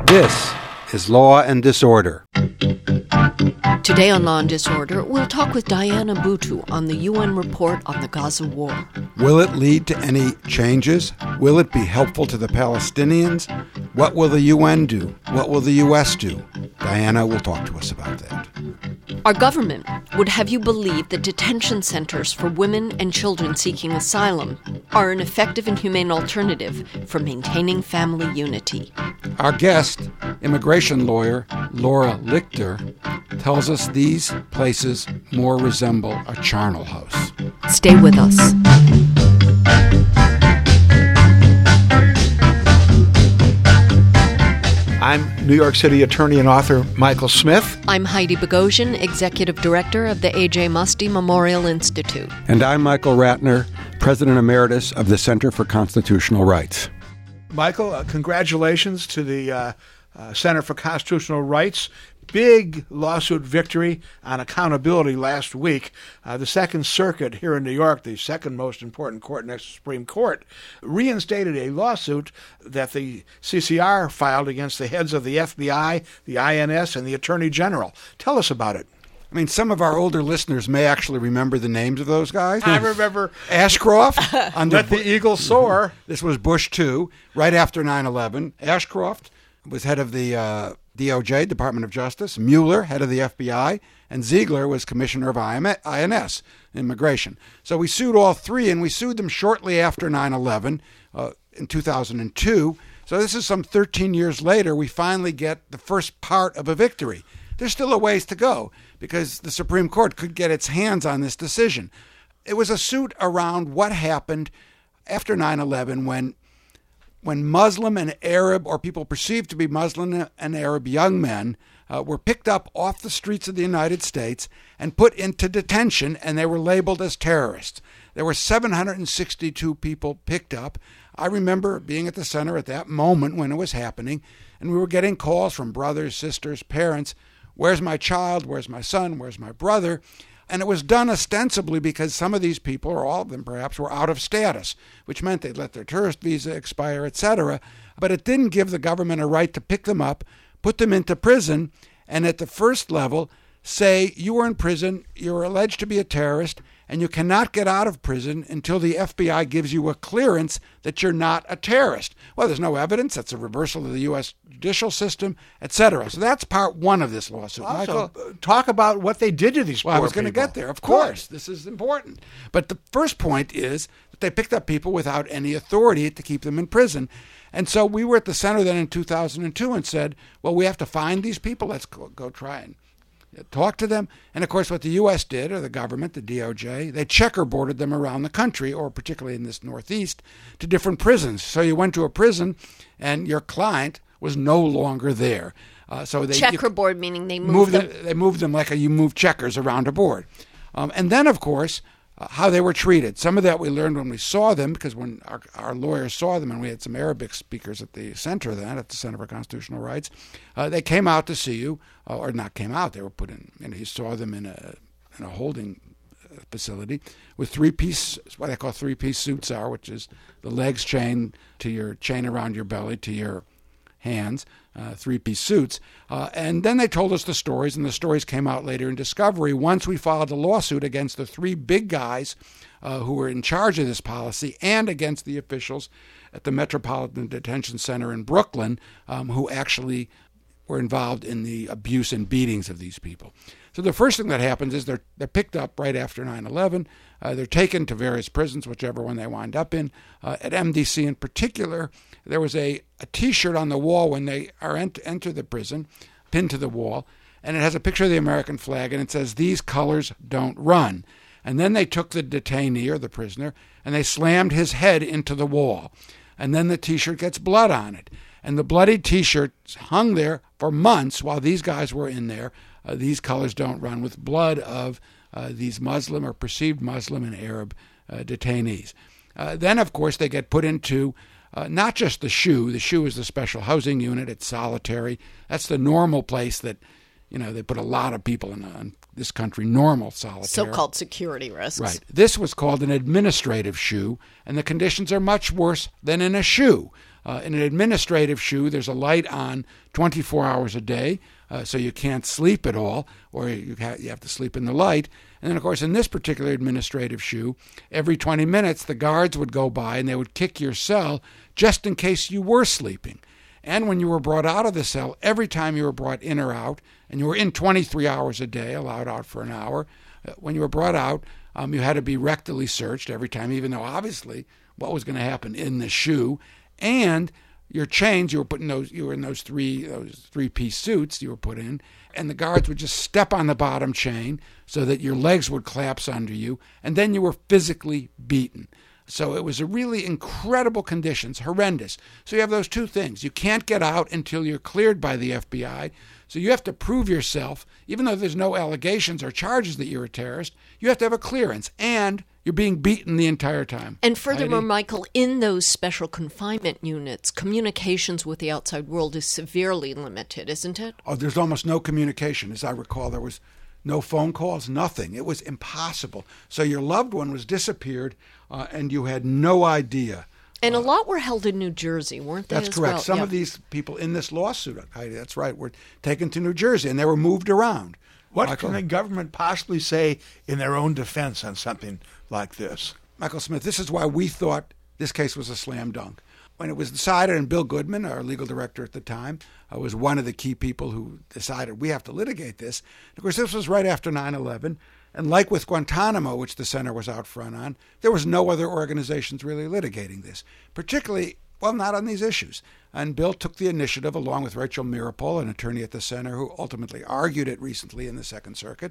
This is Law and Disorder. Today on Law and Disorder, we'll talk with Diana Boutou on the UN report on the Gaza war. Will it lead to any changes? Will it be helpful to the Palestinians? What will the UN do? What will the U.S. do? Diana will talk to us about that. Our government would have you believe that detention centers for women and children seeking asylum are an effective and humane alternative for maintaining family unity. Our guest, immigration lawyer Laura Lichter, tells us these places more resemble a charnel house. Stay with us. I'm New York City attorney and author Michael Smith. I'm Heidi Bogosian, Executive Director of the A.J. Muste Memorial Institute. And I'm Michael Ratner, President Emeritus of the Center for Constitutional Rights. Michael, congratulations to the Center for Constitutional Rights. Big lawsuit victory on accountability last week. The Second Circuit here in New York, the second most important court next to the Supreme Court, reinstated a lawsuit that the CCR filed against the heads of the FBI, the INS, and the Attorney General. Tell us about it. I mean, some of our older listeners may actually remember the names of those guys. I remember Ashcroft. Let the Eagle Soar. This was Bush 2, right after 9/11. Ashcroft was head of the DOJ, Department of Justice. Mueller, head of the FBI. And Ziegler was commissioner of INS, Immigration. So we sued all three, and we sued them shortly after 9/11 in 2002. So this is some 13 years later, we finally get the first part of a victory. There's still a ways to go because the Supreme Court could get its hands on this decision. It was a suit around what happened after 9/11 when Muslim and Arab, or people perceived to be Muslim and Arab young men, were picked up off the streets of the United States and put into detention, and they were labeled as terrorists. There were 762 people picked up. I remember being at the center at that moment when it was happening, and we were getting calls from brothers, sisters, parents. Where's my child? Where's my son? Where's my brother? And it was done ostensibly because some of these people, or all of them perhaps, were out of status, which meant they'd let their tourist visa expire, etc. But it didn't give the government a right to pick them up, put them into prison, and at the first level say, you were in prison, you're alleged to be a terrorist, and you cannot get out of prison until the FBI gives you a clearance that you're not a terrorist. Well, there's no evidence. That's a reversal of the U.S. judicial system, etc. So that's part one of this lawsuit. Also, Michael, talk about what they did to these poor people. I was going to get there. Of course. This is important. But the first point is that they picked up people without any authority to keep them in prison. And so we were at the center then in 2002 and said, well, we have to find these people. Let's go try and talk to them. And, of course, what the U.S. did, or the government, the DOJ, they checkerboarded them around the country, or particularly in this Northeast, to different prisons. So you went to a prison and your client was no longer there. So they Checkerboard, meaning they moved them. They moved them like you move checkers around a board. And then, of course, how they were treated. Some of that we learned when we saw them, because when our lawyers saw them, and we had some Arabic speakers at the center then, at the Center for Constitutional Rights, they came out to see you, or not came out, they were put in, and you saw them in a holding facility with what they call three-piece suits are, which is the legs chained to your chain around your belly to your hands, three-piece suits. And then they told us the stories, and the stories came out later in discovery once we filed a lawsuit against the three big guys who were in charge of this policy and against the officials at the Metropolitan Detention Center in Brooklyn who actually were involved in the abuse and beatings of these people. So the first thing that happens is they're picked up right after 9/11. They're taken to various prisons, whichever one they wind up in. At MDC in particular, there was a T-shirt on the wall when they enter the prison, pinned to the wall, and it has a picture of the American flag, and it says, "These colors don't run." And then they took the detainee, or the prisoner, and they slammed his head into the wall. And then the T-shirt gets blood on it. And the bloody T-shirt hung there for months while these guys were in there. These colors don't run, with blood of these Muslim or perceived Muslim and Arab detainees. Then, of course, they get put into not just the SHU. The SHU is the special housing unit. It's solitary. That's the normal place that, they put a lot of people in this country, normal solitary. So-called security risks. Right. This was called an administrative SHU, and the conditions are much worse than in a SHU. In an administrative SHU, there's a light on 24 hours a day, so you can't sleep at all, or you have to sleep in the light. And then, of course, in this particular administrative SHU, every 20 minutes the guards would go by and they would kick your cell just in case you were sleeping. And when you were brought out of the cell, every time you were brought in or out, and you were in 23 hours a day, allowed out for an hour, when you were brought out, you had to be rectally searched every time, even though obviously what was going to happen in the SHU. And your chains, you were in those three-piece suits you were put in, and the guards would just step on the bottom chain so that your legs would collapse under you, and then you were physically beaten. So it was a really incredible conditions, horrendous. So you have those two things. You can't get out until you're cleared by the FBI. So you have to prove yourself, even though there's no allegations or charges that you're a terrorist, you have to have a clearance, and you're being beaten the entire time. And furthermore, Michael, in those special confinement units, communications with the outside world is severely limited, isn't it? Oh, there's almost no communication. As I recall, there was no phone calls, nothing. It was impossible. So your loved one was disappeared, and you had no idea. And a lot were held in New Jersey, weren't they? That's correct. Well? Some of these people in this lawsuit, Heidi, that's right, were taken to New Jersey, and they were moved around. What can the government possibly say in their own defense on something like this? Michael Smith, this is why we thought this case was a slam dunk. When it was decided, and Bill Goodman, our legal director at the time, was one of the key people who decided we have to litigate this. Of course, this was right after 9/11. And like with Guantanamo, which the center was out front on, there was no other organizations really litigating this, particularly, well, not on these issues. And Bill took the initiative, along with Rachel Mirapol, an attorney at the center who ultimately argued it recently in the Second Circuit,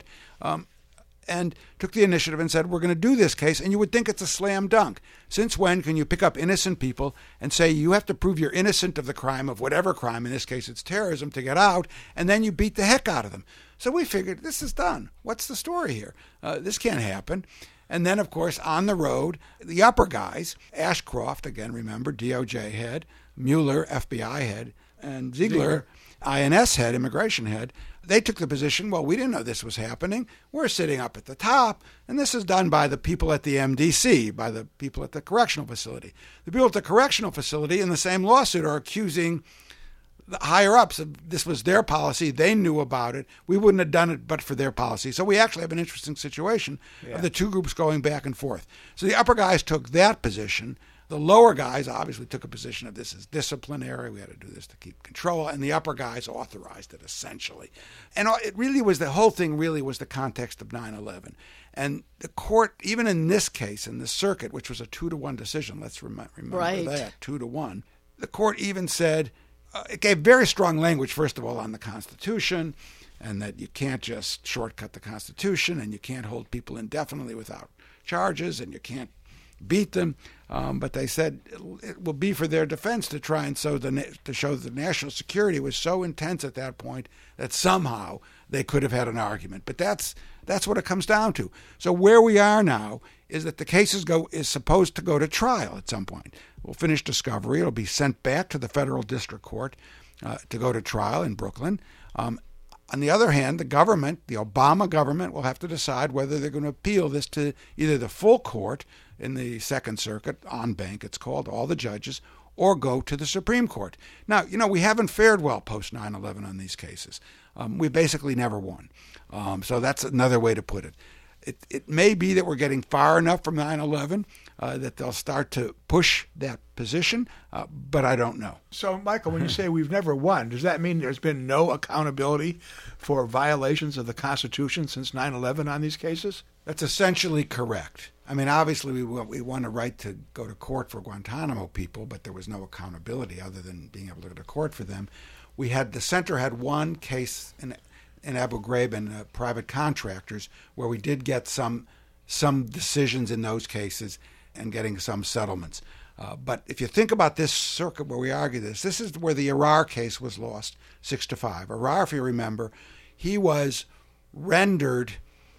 and took the initiative and said, we're going to do this case, and you would think it's a slam dunk. Since when can you pick up innocent people and say you have to prove you're innocent of the crime, of whatever crime, in this case it's terrorism, to get out, and then you beat the heck out of them? So we figured, this is done. What's the story here? This can't happen. And then, of course, on the road, the upper guys, Ashcroft, again, remember, DOJ head, Mueller, FBI head, and Ziegler, INS head, immigration head, they took the position, well, we didn't know this was happening. We're sitting up at the top, and this is done by the people at the MDC, by the people at the correctional facility. The people at the correctional facility in the same lawsuit are accusing the higher-ups. This was their policy. They knew about it. We wouldn't have done it but for their policy. So we actually have an interesting situation of the two groups going back and forth. So the upper guys took that position. The lower guys obviously took a position of this is disciplinary. We had to do this to keep control. And the upper guys authorized it, essentially. And it really was, the whole thing really was the context of 9/11. And the court, even in this case, in the circuit, which was a 2-1 decision, let's remember that, 2-1, the court even said, it gave very strong language, first of all, on the Constitution, and that you can't just shortcut the Constitution, and you can't hold people indefinitely without charges, and you can't beat them. But they said it will be for their defense to try and to show that national security was so intense at that point that somehow they could have had an argument. But that's what it comes down to. So where we are now is that the case is supposed to go to trial at some point. We'll finish discovery. It'll be sent back to the federal district court to go to trial in Brooklyn. On the other hand, the government, the Obama government, will have to decide whether they're going to appeal this to either the full court in the Second Circuit, en banc it's called, all the judges, or go to the Supreme Court. Now, we haven't fared well post 9/11 on these cases. We basically never won. So that's another way to put it. It may be that we're getting far enough from 9/11 that they'll start to push that position, but I don't know. So, Michael, when you say we've never won, does that mean there's been no accountability for violations of the Constitution since 9/11 on these cases? That's essentially correct. I mean, obviously, we won a right to go to court for Guantanamo people, but there was no accountability other than being able to go to court for them. The center had one case in Abu Ghraib and private contractors where we did get some decisions in those cases and getting some settlements. But if you think about this circuit where we argue this is where the Arar case was lost 6-5. Arar, if you remember, he was rendered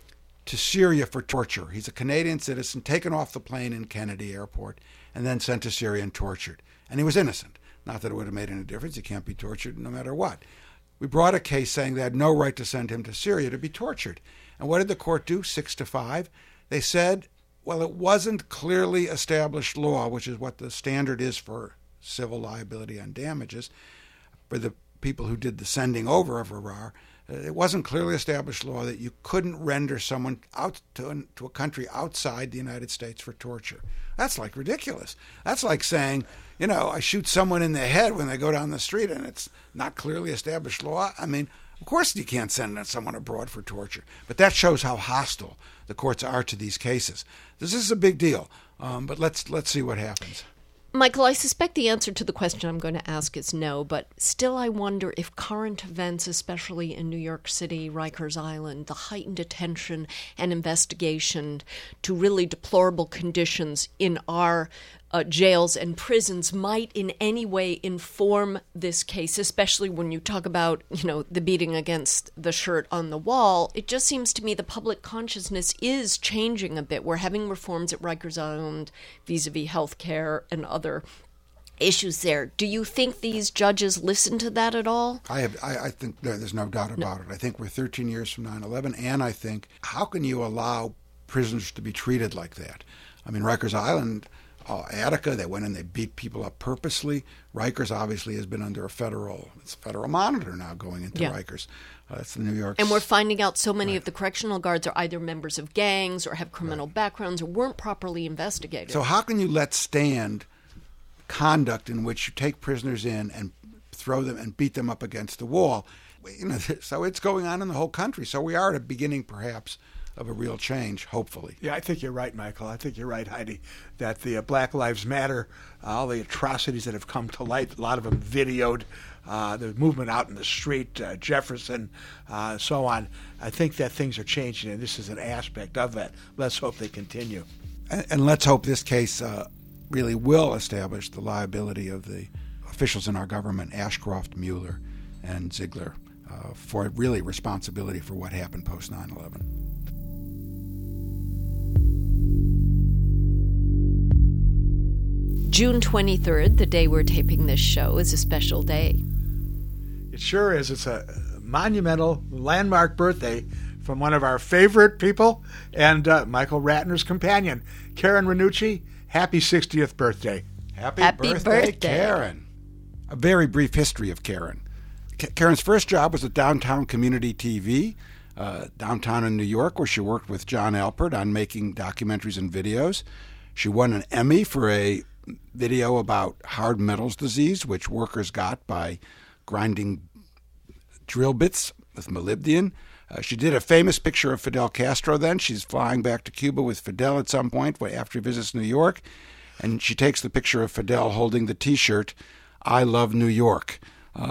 to Syria for torture. He's a Canadian citizen taken off the plane in Kennedy Airport and then sent to Syria and tortured. And he was innocent. Not that it would have made any difference. He can't be tortured no matter what. We brought a case saying they had no right to send him to Syria to be tortured. And what did the court do, 6-5? They said, well, it wasn't clearly established law, which is what the standard is for civil liability on damages for the people who did the sending over of Arar. It wasn't clearly established law that you couldn't render someone out to a country outside the United States for torture. That's like ridiculous. That's like saying, I shoot someone in the head when they go down the street and it's not clearly established law. I mean, of course you can't send someone abroad for torture. But that shows how hostile the courts are to these cases. This is a big deal, but let's see what happens. Michael, I suspect the answer to the question I'm going to ask is no, but still I wonder if current events, especially in New York City, Rikers Island, the heightened attention and investigation to really deplorable conditions in our jails and prisons might in any way inform this case, especially when you talk about, the beating against the shirt on the wall. It just seems to me the public consciousness is changing a bit. We're having reforms at Rikers Island vis-a-vis healthcare and other issues there. Do you think these judges listen to that at all? I think there's no doubt about it. I think we're 13 years from 9/11, and I think, how can you allow prisoners to be treated like that? I mean, Rikers Island, Attica, they went and they beat people up purposely. Rikers obviously has been under a federal monitor now going into Rikers. It's the New York. And we're finding out so many of the correctional guards are either members of gangs or have criminal backgrounds or weren't properly investigated. So how can you let stand conduct in which you take prisoners in and throw them and beat them up against the wall? So it's going on in the whole country. So we are at a beginning, perhaps, of a real change, hopefully. Yeah, I think you're right, Michael. I think you're right, Heidi, that the Black Lives Matter, all the atrocities that have come to light, a lot of them videoed, the movement out in the street, Jefferson, so on. I think that things are changing, and this is an aspect of that. Let's hope they continue. And let's hope this case really will establish the liability of the officials in our government, Ashcroft, Mueller, and Ziegler, for really responsibility for what happened post 9/11. June 23rd, the day we're taping this show, is a special day. It sure is. It's a monumental, landmark birthday from one of our favorite people and Michael Ratner's companion, Karen Ranucci. Happy 60th birthday. Happy birthday, Karen. A very brief history of Karen. Karen's first job was at Downtown Community TV, downtown in New York, where she worked with John Alpert on making documentaries and videos. She won an Emmy for a video about hard metals disease, which workers got by grinding drill bits with molybdenum. She did a famous picture of Fidel Castro then. She's flying back to Cuba with Fidel at some point after he visits New York, and she takes the picture of Fidel holding the T-shirt, "I love New York."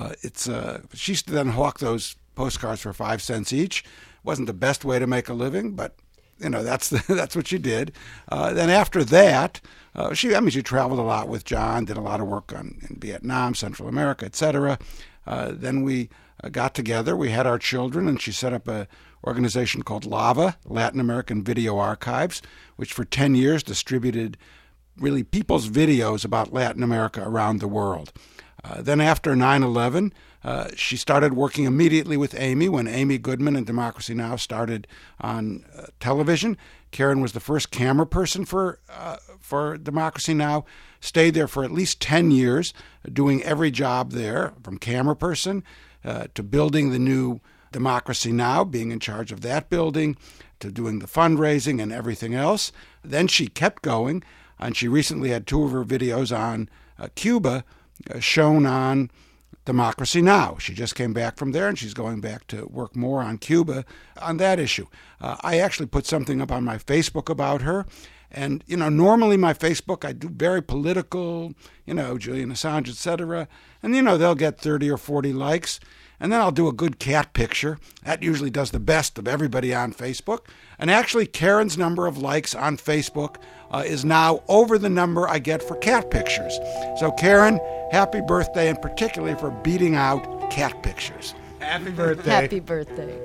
She used to then hawk those postcards for 5 cents each. Wasn't the best way to make a living, but that's what she did. Then after that, she traveled a lot with John, did a lot of work in Vietnam, Central America, etc. Then we got together. We had our children, and she set up an organization called LAVA, Latin American Video Archives, which for 10 years distributed really people's videos about Latin America around the world. Then after 9/11, she started working immediately with Amy when Amy Goodman and Democracy Now! Started on television. Karen was the first camera person for Democracy Now!, stayed there for at least 10 years, doing every job there, from camera person to building the new Democracy Now!, being in charge of that building, to doing the fundraising and everything else. Then she kept going, and she recently had 2 of her videos on Cuba shown on Democracy Now! She just came back from there, and she's going back to work more on Cuba on that issue. I actually put something up on my Facebook about her, and, normally my Facebook, I do very political, Julian Assange, etc., and, they'll get 30 or 40 likes, and then I'll do a good cat picture. That usually does the best of everybody on Facebook, and actually Karen's number of likes on Facebook is now over the number I get for cat pictures. So Karen, happy birthday, and particularly for beating out cat pictures. Happy birthday. Happy birthday.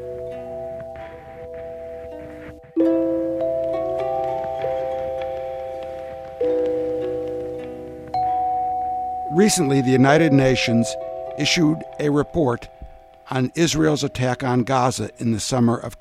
Recently, the United Nations issued a report on Israel's attack on Gaza in the summer of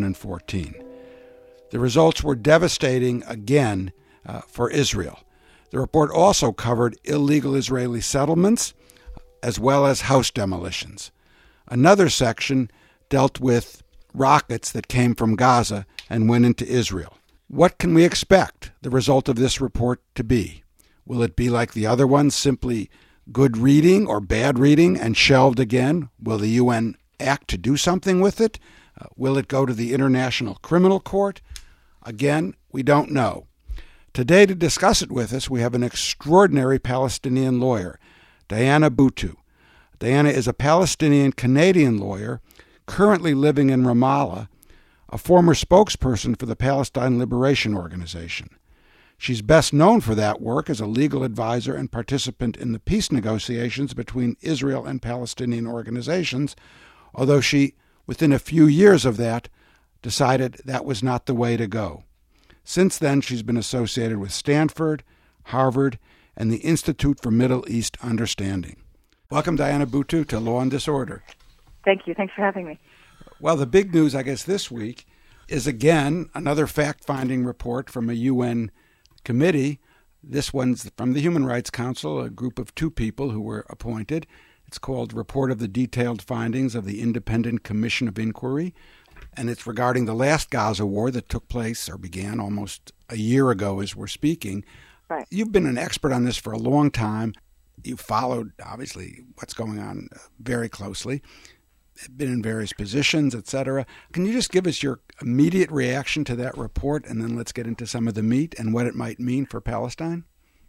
2014. The results were devastating again for Israel. The report also covered illegal Israeli settlements as well as house demolitions. Another section dealt with rockets that came from Gaza and went into Israel. What can we expect the result of this report to be? Will it be like the other ones, simply good reading or bad reading and shelved again? Will the UN act to do something with it? Will it go to the International Criminal Court? Again, we don't know. Today, to discuss it with us, we have an extraordinary Palestinian lawyer, Diana Boutou. Diana is a Palestinian-Canadian lawyer currently living in Ramallah, a former spokesperson for the Palestine Liberation Organization. She's best known for that work as a legal advisor and participant in the peace negotiations between Israel and Palestinian organizations, although she, within a few years of that, decided that was not the way to go. Since then, she's been associated with Stanford, Harvard, and the Institute for Middle East Understanding. Welcome, Diana Boutou, to Law and Disorder. Thank you. Thanks for having me. Well, the big news, I guess, this week is, again, another fact-finding report from a UN committee. This one's from the Human Rights Council, a group of 2 people who were appointed. It's called Report of the Detailed Findings of the Independent Commission of Inquiry, and it's regarding the last Gaza war that took place or began almost a year ago as we're speaking. Right. You've been an expert on this for a long time. You've followed, obviously, what's going on very closely, been in various positions, etc. Can you just give us your immediate reaction to that report, and then let's get into some of the meat and what it might mean for Palestine?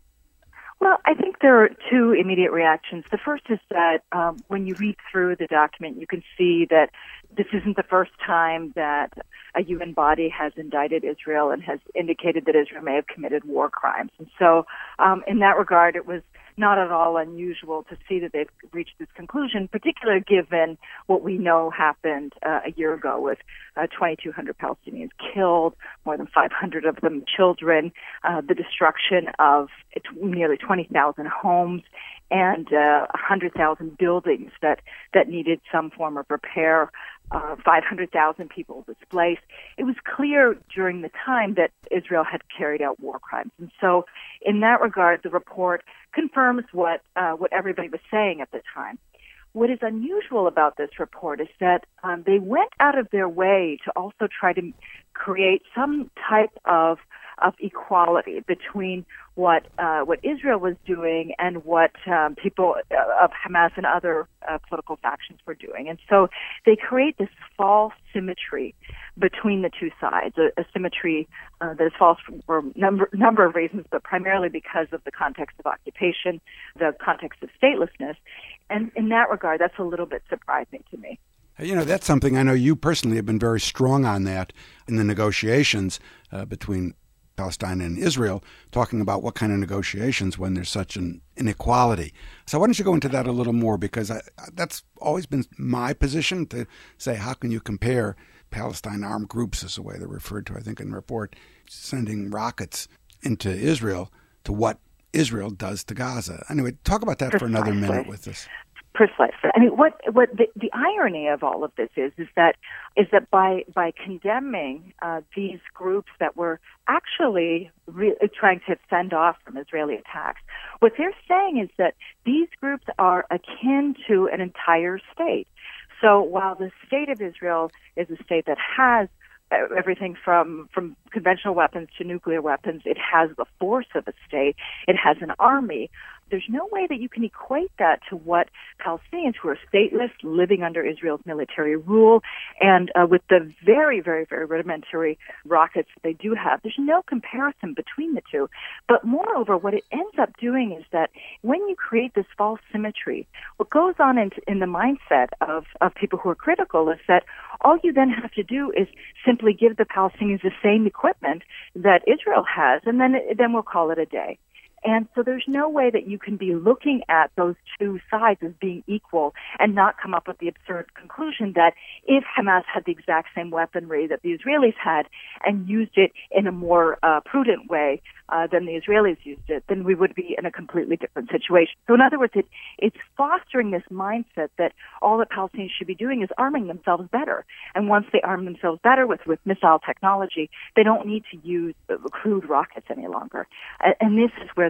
Well, I think there are 2 immediate reactions. The first is that when you read through the document, you can see that this isn't the first time that a UN body has indicted Israel and has indicated that Israel may have committed war crimes. And so in that regard, it was not at all unusual to see that they've reached this conclusion, particularly given what we know happened a year ago with 2,200 Palestinians killed, more than 500 of them children, the destruction of nearly 20,000 homes, and 100,000 buildings that needed some form of repair, 500,000 people displaced. It was clear during the time that Israel had carried out war crimes. And so in that regard, the report confirms what everybody was saying at the time. What is unusual about this report is that they went out of their way to also try to create some type of equality between what Israel was doing and what people of Hamas and other political factions were doing. And so they create this false symmetry between the 2 sides, a symmetry that is false for a number of reasons, but primarily because of the context of occupation, the context of statelessness. And in that regard, that's a little bit surprising to me. You know, that's something I know you personally have been very strong on that in the negotiations between Palestine and Israel, talking about what kind of negotiations when there's such an inequality. So why don't you go into that a little more, because that's always been my position, to say how can you compare Palestine armed groups, is the way they're referred to, I think, in the report, sending rockets into Israel, to what Israel does to Gaza. Anyway, talk about that for another minute with us. Precisely. I mean, what the irony of all of this is that by condemning these groups that were actually trying to fend off from Israeli attacks, what they're saying is that these groups are akin to an entire state. So while the state of Israel is a state that has everything from conventional weapons to nuclear weapons, it has the force of a state, it has an army. There's no way that you can equate that to what Palestinians, who are stateless, living under Israel's military rule, and with the very, very, very rudimentary rockets that they do have. There's no comparison between the 2. But moreover, what it ends up doing is that when you create this false symmetry, what goes on in the mindset of people who are critical is that all you then have to do is simply give the Palestinians the same equipment that Israel has, and then we'll call it a day. And so there's no way that you can be looking at those 2 sides as being equal and not come up with the absurd conclusion that if Hamas had the exact same weaponry that the Israelis had and used it in a more prudent way than the Israelis used it, then we would be in a completely different situation. So in other words, it's fostering this mindset that all that Palestinians should be doing is arming themselves better. And once they arm themselves better with missile technology, they don't need to use crude rockets any longer. And this is where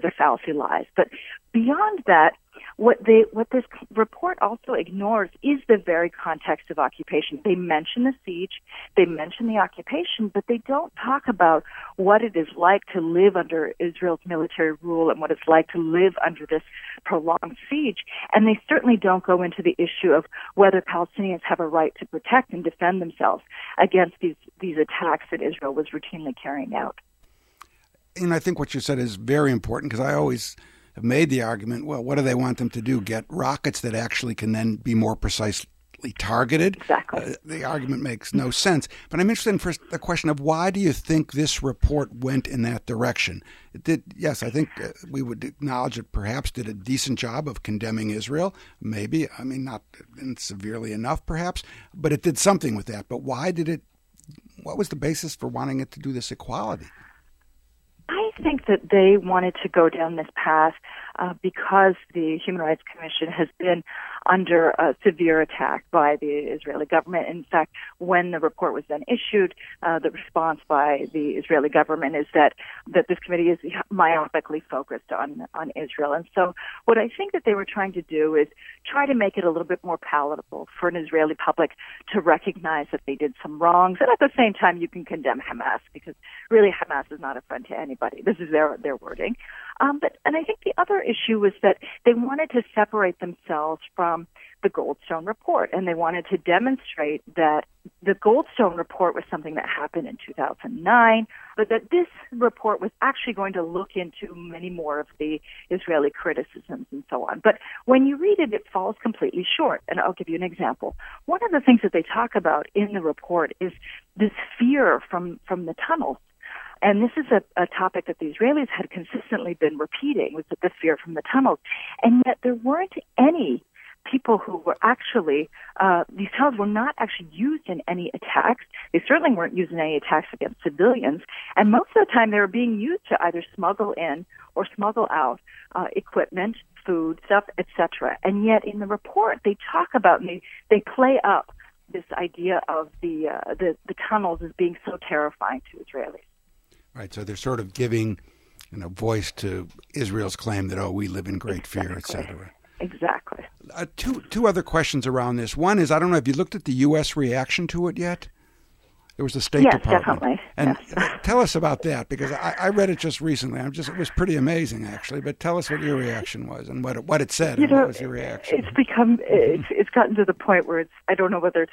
the fallacy lies. But beyond that, what this report also ignores is the very context of occupation. They mention the siege, they mention the occupation, but they don't talk about what it is like to live under Israel's military rule and what it's like to live under this prolonged siege. And they certainly don't go into the issue of whether Palestinians have a right to protect and defend themselves against these attacks that Israel was routinely carrying out. And I think what you said is very important, because I always have made the argument, well, what do they want them to do? Get rockets that actually can then be more precisely targeted? Exactly. The argument makes no sense. But I'm interested in first the question of why do you think this report went in that direction? It did, yes, I think we would acknowledge it perhaps did a decent job of condemning Israel. Maybe, I mean, not severely enough perhaps, but it did something with that. But why did it, what was the basis for wanting it to do this equality? I think that they wanted to go down this path because the Human Rights Commission has been under a severe attack by the Israeli government. In fact, when the report was then issued, the response by the Israeli government is that this committee is myopically focused on Israel. And so what I think that they were trying to do is try to make it a little bit more palatable for an Israeli public to recognize that they did some wrongs. And at the same time, you can condemn Hamas, because really Hamas is not a friend to anybody. This is their wording. And I think the other issue was that they wanted to separate themselves from the Goldstone report, and they wanted to demonstrate that the Goldstone report was something that happened in 2009, but that this report was actually going to look into many more of the Israeli criticisms and so on. But when you read it, it falls completely short, and I'll give you an example. One of the things that they talk about in the report is this fear from the tunnels. And this is a topic that the Israelis had consistently been repeating, was the fear from the tunnels. And yet there weren't any people who were actually, these tunnels were not actually used in any attacks. They certainly weren't used in any attacks against civilians. And most of the time they were being used to either smuggle in or smuggle out equipment, food, stuff, etc. And yet in the report they talk about, and they play up this idea of the tunnels as being so terrifying to Israelis. Right, so they're sort of giving, voice to Israel's claim that, we live in great fear, et cetera. Exactly. Two other questions around this. One is, I don't know, have you looked at the U.S. reaction to it yet? There was the State Department. Definitely. And yes. Tell us about that, because I read it just recently. It was pretty amazing, actually. But tell us what your reaction was and what it said. What was your reaction? It's gotten to the point where I don't know whether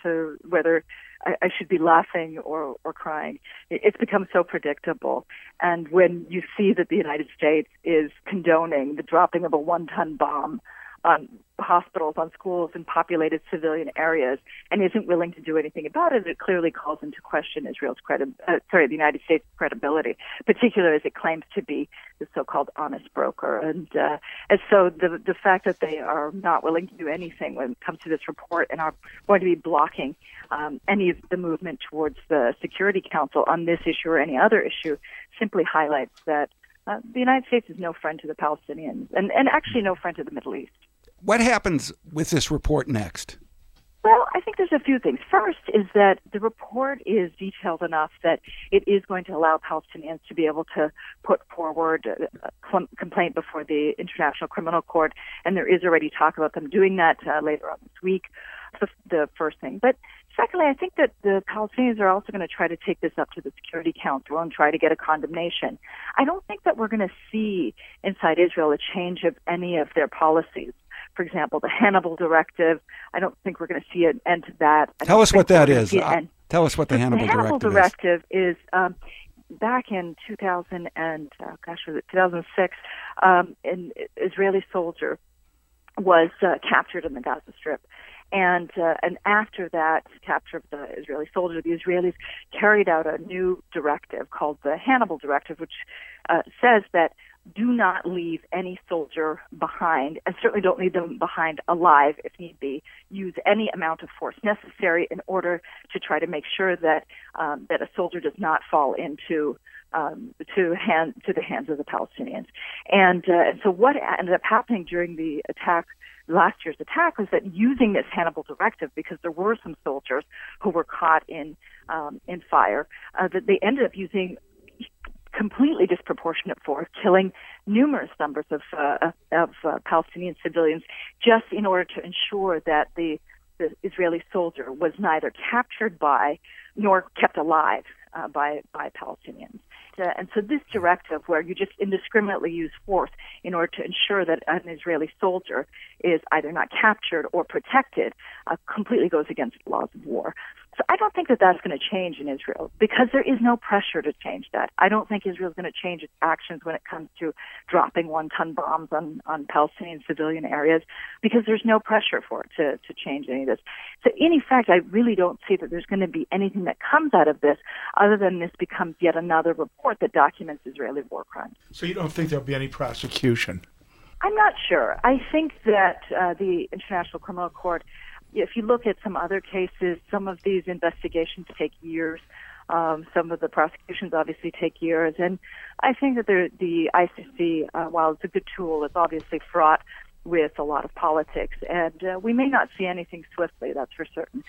I should be laughing or crying. It's become so predictable. And when you see that the United States is condoning the dropping of a 1-ton bomb on hospitals, on schools, in populated civilian areas, and isn't willing to do anything about it, it clearly calls into question the United States' credibility, particularly as it claims to be the so-called honest broker. And so the fact that they are not willing to do anything when it comes to this report and are going to be blocking any of the movement towards the Security Council on this issue or any other issue simply highlights that the United States is no friend to the Palestinians and actually no friend to the Middle East. What happens with this report next? Well, I think there's a few things. First is that the report is detailed enough that it is going to allow Palestinians to be able to put forward a complaint before the International Criminal Court, and there is already talk about them doing that later on this week. That's the first thing. But secondly, I think that the Palestinians are also going to try to take this up to the Security Council and try to get a condemnation. I don't think that we're going to see inside Israel a change of any of their policies. For example, the Hannibal Directive, I don't think we're going to see an end to that. Tell us what that is. Tell us what the Hannibal Directive is. The Hannibal Directive is back in 2006, an Israeli soldier was captured in the Gaza Strip. And after that capture of the Israeli soldier, the Israelis carried out a new directive called the Hannibal Directive, which says that do not leave any soldier behind, and certainly don't leave them behind alive if need be. Use any amount of force necessary in order to try to make sure that that a soldier does not fall into the hands of the Palestinians. And so what ended up happening during the attack, last year's attack, was that using this Hannibal Directive, because there were some soldiers who were caught in fire, that they ended up using completely disproportionate force, killing numerous numbers of Palestinian civilians just in order to ensure that the Israeli soldier was neither captured by nor kept alive by Palestinians. And so this directive, where you just indiscriminately use force in order to ensure that an Israeli soldier is either not captured or protected, completely goes against the laws of war. So I don't think that that's going to change in Israel because there is no pressure to change that. I don't think Israel is going to change its actions when it comes to dropping one-ton bombs on Palestinian civilian areas because there's no pressure for it to change any of this. So in effect, I really don't see that there's going to be anything that comes out of this other than this becomes yet another report that documents Israeli war crimes. So you don't think there'll be any prosecution? I'm not sure. I think that the International Criminal Court, if you look at some other cases, some of these investigations take years. Some of the prosecutions obviously take years. And I think that the ICC, while it's a good tool, is obviously fraught with a lot of politics. And we may not see anything swiftly, that's for certain.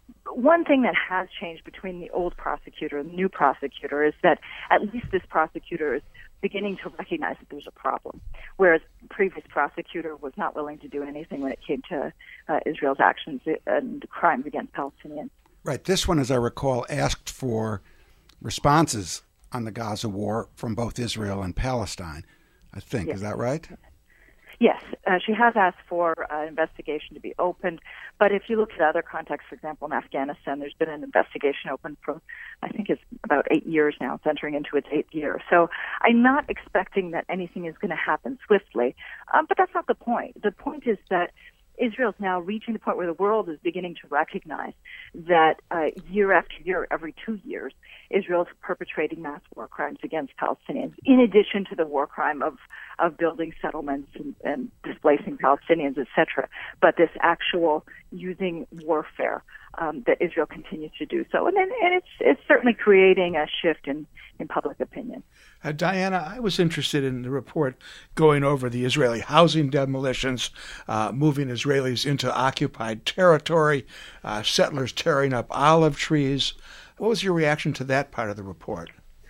One thing that has changed between the old prosecutor and the new prosecutor is that at least this prosecutor is beginning to recognize that there's a problem, whereas the previous prosecutor was not willing to do anything when it came to Israel's actions and crimes against Palestinians. Right. This one, as I recall, asked for responses on the Gaza war from both Israel and Palestine, I think. Yes. Is that right? Yes, she has asked for an investigation to be opened, but if you look at other contexts, for example, in Afghanistan, there's been an investigation open for, I think it's about 8 years now. It's entering into its 8th year. So I'm not expecting that anything is going to happen swiftly, but that's not the point. The point is that Israel's now reaching the point where the world is beginning to recognize that year after year, every 2 years, Israel is perpetrating mass war crimes against Palestinians, in addition to the war crime of building settlements and displacing Palestinians, etc. But this actual using warfare that Israel continues to do so. And it's certainly creating a shift in public opinion. Diana, I was interested in the report going over the Israeli housing demolitions, moving Israelis into occupied territory, settlers tearing up olive trees. What was your reaction to that part of the report?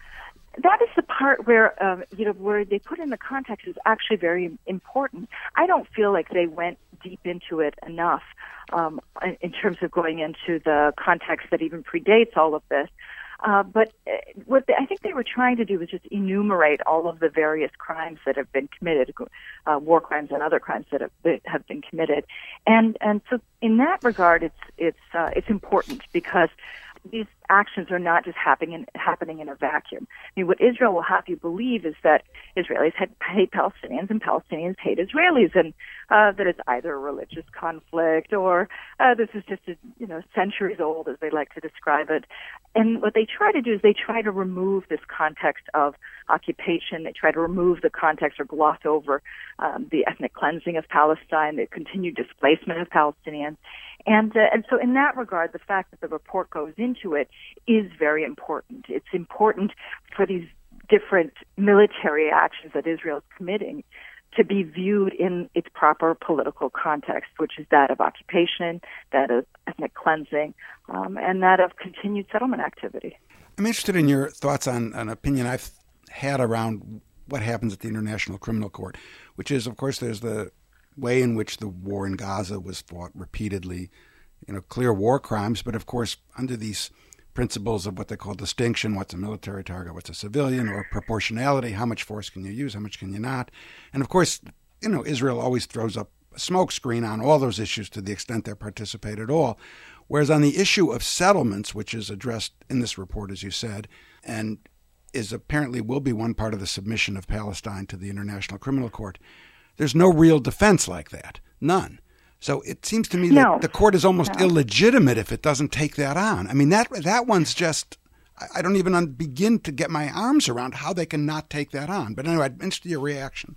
That is the part where, where they put in the context is actually very important. I don't feel like they went deep into it enough in terms of going into the context that even predates all of this. But what I think they were trying to do was just enumerate all of the various crimes that have been committed, war crimes and other crimes that have been committed, and so in that regard, it's important because these actions are not just happening in a vacuum. I mean, what Israel will have you believe is that Israelis hate Palestinians and Palestinians hate Israelis, and that it's either a religious conflict or this is just centuries old, as they like to describe it. And what they try to do is they try to remove this context of occupation. They try to remove the context or gloss over the ethnic cleansing of Palestine, the continued displacement of Palestinians. And so in that regard, the fact that the report goes into it is very important. It's important for these different military actions that Israel is committing to be viewed in its proper political context, which is that of occupation, that of ethnic cleansing, and that of continued settlement activity. I'm interested in your thoughts on an opinion I've had around what happens at the International Criminal Court, which is, of course, there's the way in which the war in Gaza was fought repeatedly, clear war crimes, but of course under these principles of what they call distinction, what's a military target, what's a civilian, or proportionality, how much force can you use, how much can you not. And of course, Israel always throws up a smokescreen on all those issues to the extent they participate at all. Whereas on the issue of settlements, which is addressed in this report, as you said, and is apparently will be one part of the submission of Palestine to the International Criminal Court, there's no real defense like that. None. So it seems to me that the court is almost illegitimate if it doesn't take that on. I mean, that one's just, I don't even begin to get my arms around how they can not take that on. But anyway, I'm interested in your reaction.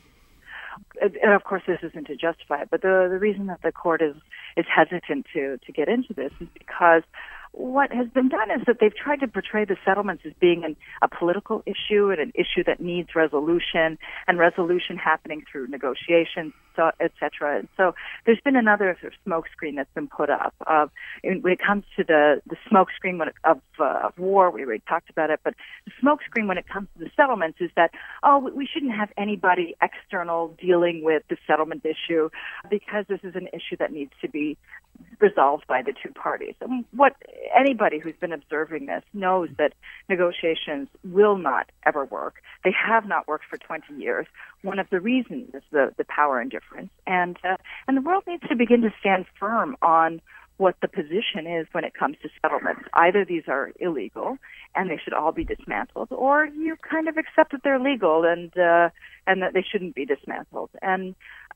And of course, this isn't to justify it, but the reason that the court is hesitant to get into this is because what has been done is that they've tried to portray the settlements as being a political issue and an issue that needs resolution, and resolution happening through negotiations, et cetera. And so there's been another sort of smoke screen that's been put up. When it comes to the smoke screen of war, we already talked about it, but the smoke screen when it comes to the settlements is that, we shouldn't have anybody external dealing with the settlement issue because this is an issue that needs to be resolved by the two parties. And what anybody who's been observing this knows that negotiations will not ever work. They have not worked for 20 years. One of the reasons is the power indifference, and the world needs to begin to stand firm on what the position is when it comes to settlements. Either these are illegal and they should all be dismantled, or you kind of accept that they're legal and that they shouldn't be dismantled. And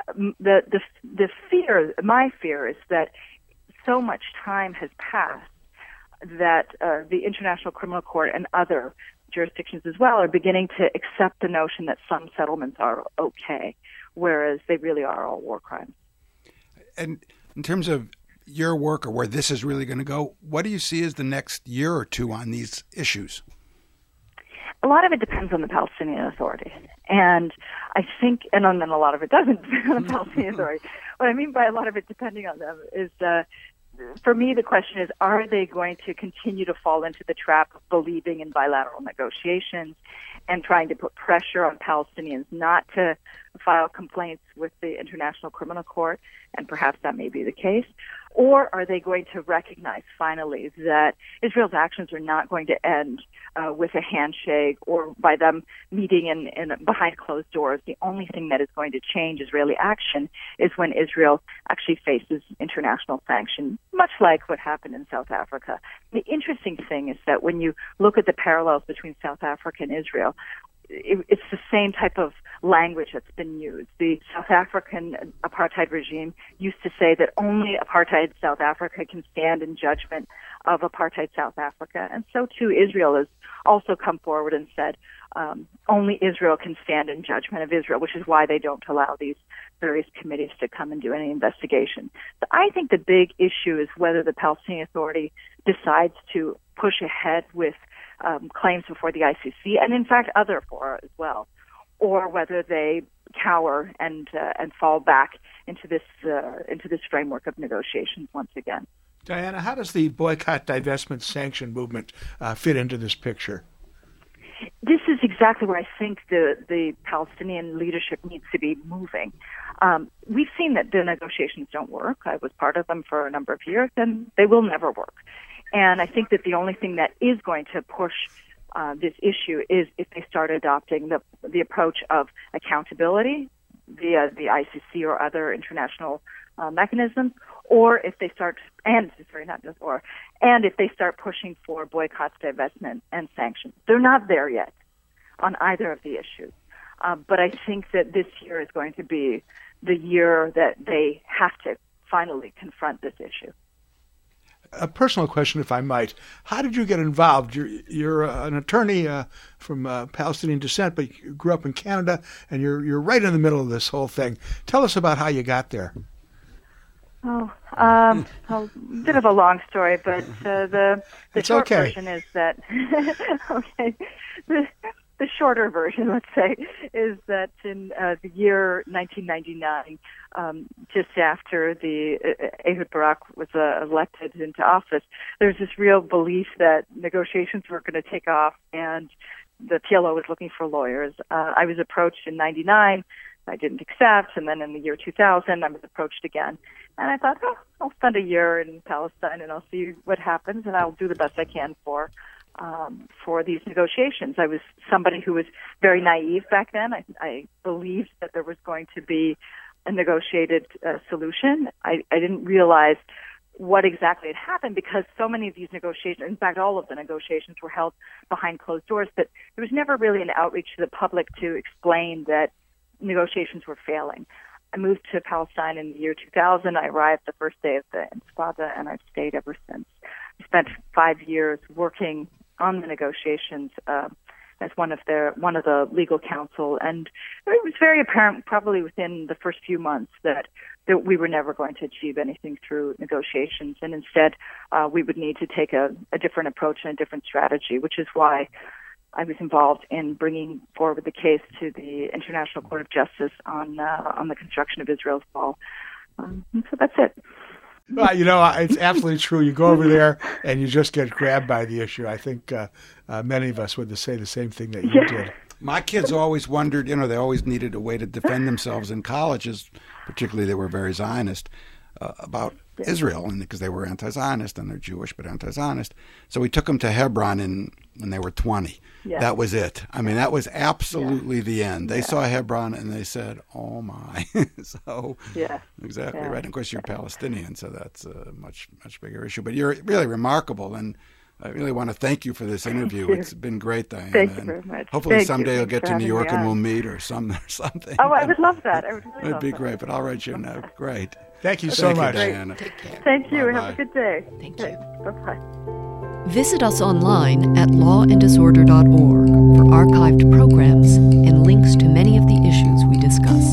my fear is that so much time has passed that the International Criminal Court and other jurisdictions as well are beginning to accept the notion that some settlements are okay, whereas they really are all war crimes. And in terms of your work or where this is really going to go, what do you see as the next year or two on these issues? A lot of it depends on the Palestinian Authority. And I think, and then a lot of it doesn't depend on the Palestinian Authority. What I mean by a lot of it depending on them is, for me, the question is, are they going to continue to fall into the trap of believing in bilateral negotiations and trying to put pressure on Palestinians not to file complaints with the International Criminal Court, and perhaps that may be the case, or are they going to recognize finally that Israel's actions are not going to end with a handshake or by them meeting in behind closed doors? The only thing that is going to change Israeli action is when Israel actually faces international sanction, much like what happened in South Africa. The interesting thing is that when you look at the parallels between South Africa and Israel, it's the same type of language that's been used. The South African apartheid regime used to say that only apartheid South Africa can stand in judgment of apartheid South Africa. And so too Israel has also come forward and said only Israel can stand in judgment of Israel, which is why they don't allow these various committees to come and do any investigation. So I think the big issue is whether the Palestinian Authority decides to push ahead with claims before the ICC, and in fact other fora as well, or whether they cower and fall back into this framework of negotiations once again. Diana, how does the boycott, divestment, sanction movement fit into this picture? This is exactly where I think the Palestinian leadership needs to be moving. We've seen that the negotiations don't work. I was part of them for a number of years, and they will never work. And I think that the only thing that is going to push this issue is if they start adopting the approach of accountability via the ICC or other international mechanisms, or if they start, and if they start pushing for boycotts, divestment, and sanctions. They're not there yet on either of the issues. But I think that this year is going to be the year that they have to finally confront this issue. A personal question, if I might. How did you get involved? You're an attorney from Palestinian descent, but you grew up in Canada, and you're right in the middle of this whole thing. Tell us about how you got there. A bit of a long story, but the short version is that okay. The shorter version, let's say, is that in the year 1999, just after the Ehud Barak was elected into office, there's this real belief that negotiations were going to take off, and the PLO was looking for lawyers. I was approached in 99. I didn't accept, and then in the year 2000, I was approached again. And I thought, I'll spend a year in Palestine, and I'll see what happens, and I'll do the best I can for these negotiations. I was somebody who was very naive back then. I believed that there was going to be a negotiated solution. I didn't realize what exactly had happened because so many of these negotiations, in fact, all of the negotiations were held behind closed doors, but there was never really an outreach to the public to explain that negotiations were failing. I moved to Palestine in the year 2000. I arrived the first day of the Intifada, and I've stayed ever since. I spent 5 years working on the negotiations as one of the legal counsel, and it was very apparent, probably within the first few months, that we were never going to achieve anything through negotiations, and instead we would need to take a different approach and a different strategy, which is why I was involved in bringing forward the case to the International Court of Justice on the construction of Israel's wall. And so that's it. Well, it's absolutely true. You go over there and you just get grabbed by the issue. I think many of us would say the same thing that you did. My kids always wondered, they always needed a way to defend themselves in colleges, particularly they were very Zionist, about Israel, and because they were anti-Zionist and they're Jewish but anti-Zionist. So we took them to Hebron when they were 20. Yeah. That was it. I mean, that was absolutely the end. They saw Hebron and they said, "Oh my!" So exactly right. And of course, you're Palestinian, so that's a much bigger issue. But you're really remarkable, and I really want to thank you for this interview. It's been great, Diana. Thank you very much. Hopefully someday you'll get to New York and we'll meet or something. Oh, I would love that. It'd be great, but I'll write you a note. Great. Thank you so much. Diana. Take care. Thank you. Bye-bye. Have a good day. Thank you. Bye-bye. Visit us online at lawanddisorder.org for archived programs and links to many of the issues we discuss.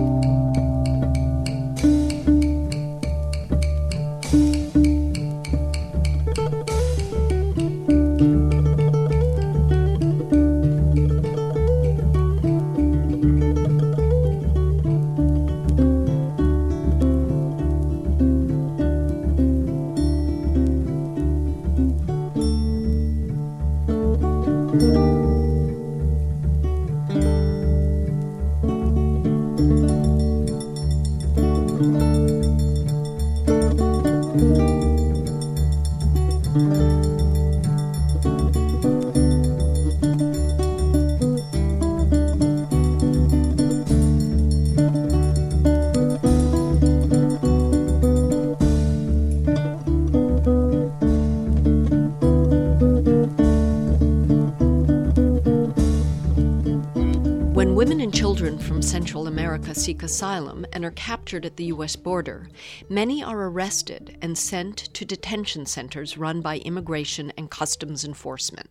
Central America seek asylum and are captured at the U.S. border, many are arrested and sent to detention centers run by Immigration and Customs Enforcement.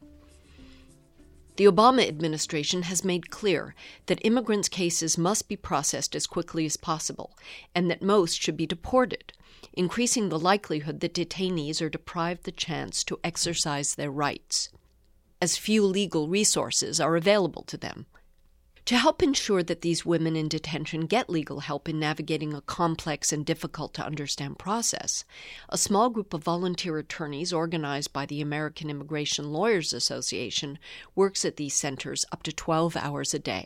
The Obama administration has made clear that immigrants' cases must be processed as quickly as possible and that most should be deported, increasing the likelihood that detainees are deprived the chance to exercise their rights, as few legal resources are available to them. To help ensure that these women in detention get legal help in navigating a complex and difficult-to-understand process, a small group of volunteer attorneys organized by the American Immigration Lawyers Association works at these centers up to 12 hours a day.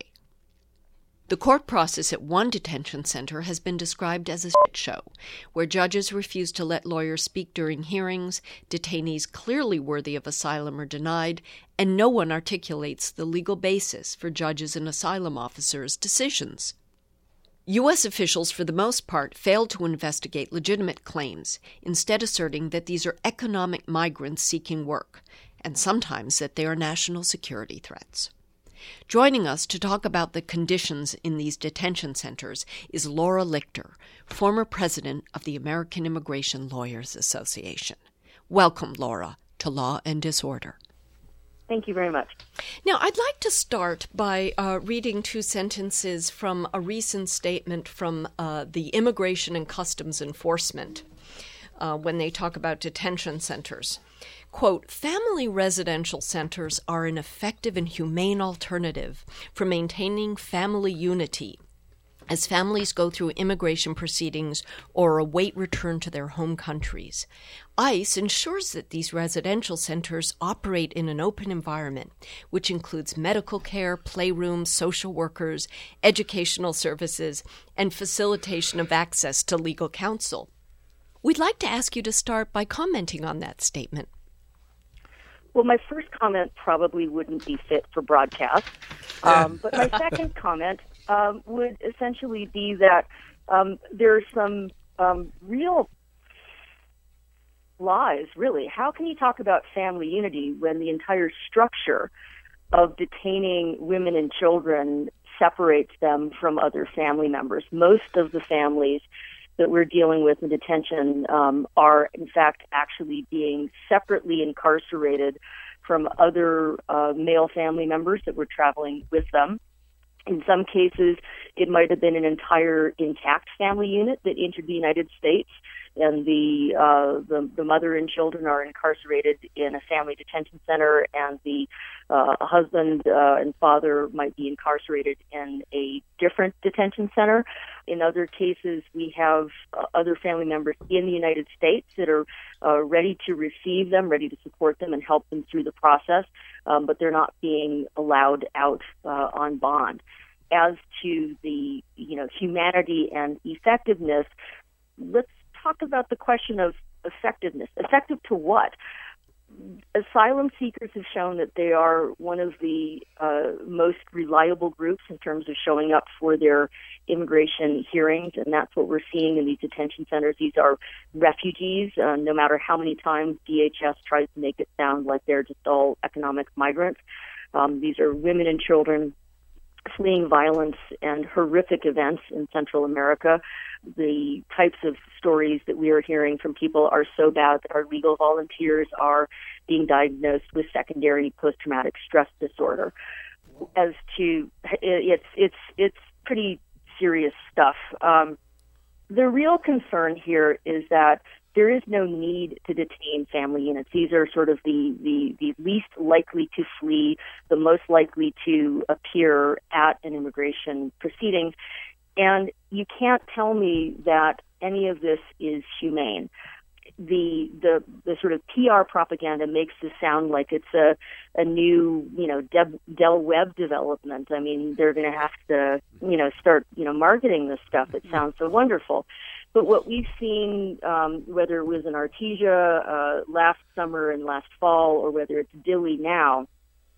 The court process at one detention center has been described as a shit show, where judges refuse to let lawyers speak during hearings, detainees clearly worthy of asylum are denied, and no one articulates the legal basis for judges and asylum officers' decisions. U.S. officials, for the most part, failed to investigate legitimate claims, instead asserting that these are economic migrants seeking work, and sometimes that they are national security threats. Joining us to talk about the conditions in these detention centers is Laura Lichter, former president of the American Immigration Lawyers Association. Welcome, Laura, to Law and Disorder. Thank you very much. Now, I'd like to start by reading two sentences from a recent statement from the Immigration and Customs Enforcement when they talk about detention centers. Quote, family residential centers are an effective and humane alternative for maintaining family unity as families go through immigration proceedings or await return to their home countries. ICE ensures that these residential centers operate in an open environment, which includes medical care, playrooms, social workers, educational services, and facilitation of access to legal counsel. We'd like to ask you to start by commenting on that statement. Well, my first comment probably wouldn't be fit for broadcast, but my second comment would essentially be that there's some real lies, really. How can you talk about family unity when the entire structure of detaining women and children separates them from other family members? Most of the families that we're dealing with in detention are, in fact, actually being separately incarcerated from other male family members that were traveling with them. In some cases, it might have been an entire intact family unit that entered the United States and the mother and children are incarcerated in a family detention center, and the husband and father might be incarcerated in a different detention center. In other cases, we have other family members in the United States that are ready to receive them, ready to support them and help them through the process, but they're not being allowed out on bond. As to the humanity and effectiveness, let's talk about the question of effectiveness. Effective to what? Asylum seekers have shown that they are one of the most reliable groups in terms of showing up for their immigration hearings, and that's what we're seeing in these detention centers. These are refugees, no matter how many times DHS tries to make it sound like they're just all economic migrants. These are women and children fleeing violence and horrific events in Central America. The types of stories that we are hearing from people are so bad that our legal volunteers are being diagnosed with secondary post-traumatic stress disorder. As to it's pretty serious stuff. The real concern here is that there is no need to detain family units. These are sort of the least likely to flee, the most likely to appear at an immigration proceeding. And you can't tell me that any of this is humane. The sort of PR propaganda makes this sound like it's a new, Del Webb development. I mean, they're going to have to, start, marketing this stuff. It sounds so wonderful. But what we've seen, whether it was in Artesia last summer and last fall, or whether it's Dilley now,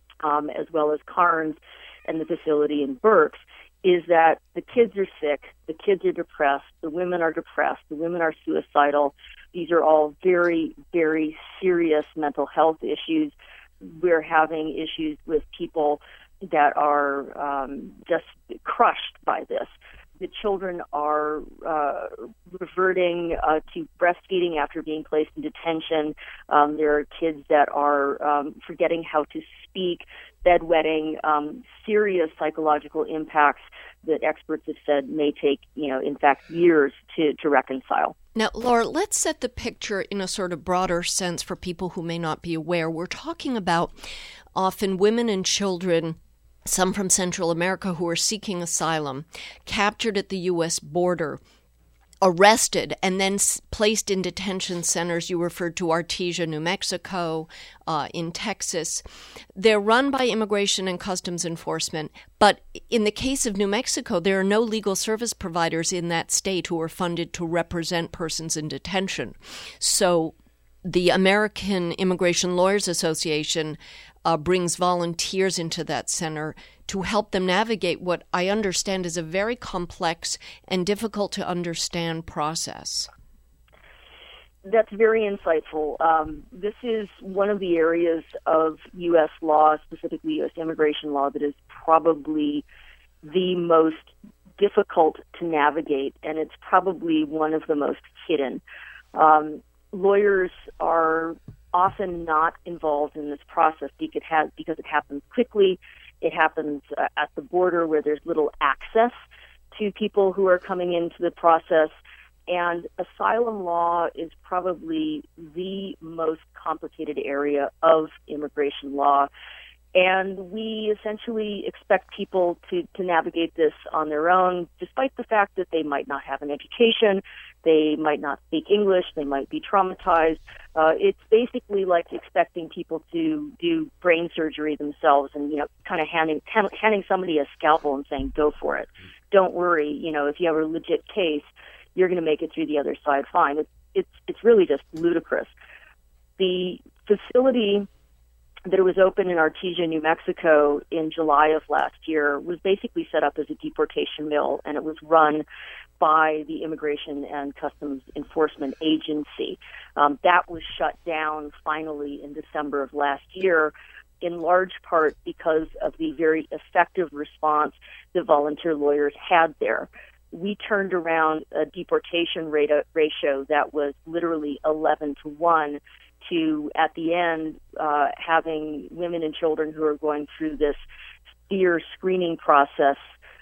as well as Carnes and the facility in Berks, is that the kids are sick, the kids are depressed, the women are depressed, the women are suicidal. These are all very, very serious mental health issues. We're having issues with people that are just crushed by this. The children are reverting to breastfeeding after being placed in detention. There are kids that are forgetting how to speak, bedwetting, serious psychological impacts that experts have said may take, in fact, years to reconcile. Now, Laura, let's set the picture in a sort of broader sense for people who may not be aware. We're talking about often women and children, some from Central America, who are seeking asylum, captured at the U.S. border, arrested, and then placed in detention centers. You referred to Artesia, New Mexico, in Texas. They're run by Immigration and Customs Enforcement, but in the case of New Mexico, there are no legal service providers in that state who are funded to represent persons in detention. So the American Immigration Lawyers Association brings volunteers into that center to help them navigate what I understand is a very complex and difficult to understand process. That's very insightful. This is one of the areas of U.S. law, specifically U.S. immigration law, that is probably the most difficult to navigate, and it's probably one of the most hidden. Lawyers are often not involved in this process because it happens quickly. It happens at the border where there's little access to people who are coming into the process. And asylum law is probably the most complicated area of immigration law. And we essentially expect people to navigate this on their own, despite the fact that they might not have an education, they might not speak English, they might be traumatized. It's basically like expecting people to do brain surgery themselves and, kind of handing somebody a scalpel and saying, go for it. Don't worry, if you have a legit case, you're going to make it through the other side fine. It's really just ludicrous. The facility that was open in Artesia, New Mexico in July of last year was basically set up as a deportation mill, and it was run by the Immigration and Customs Enforcement Agency. That was shut down finally in December of last year, in large part because of the very effective response that volunteer lawyers had there. We turned around a deportation ratio that was literally 11-1 to, at the end, having women and children who are going through this fear screening process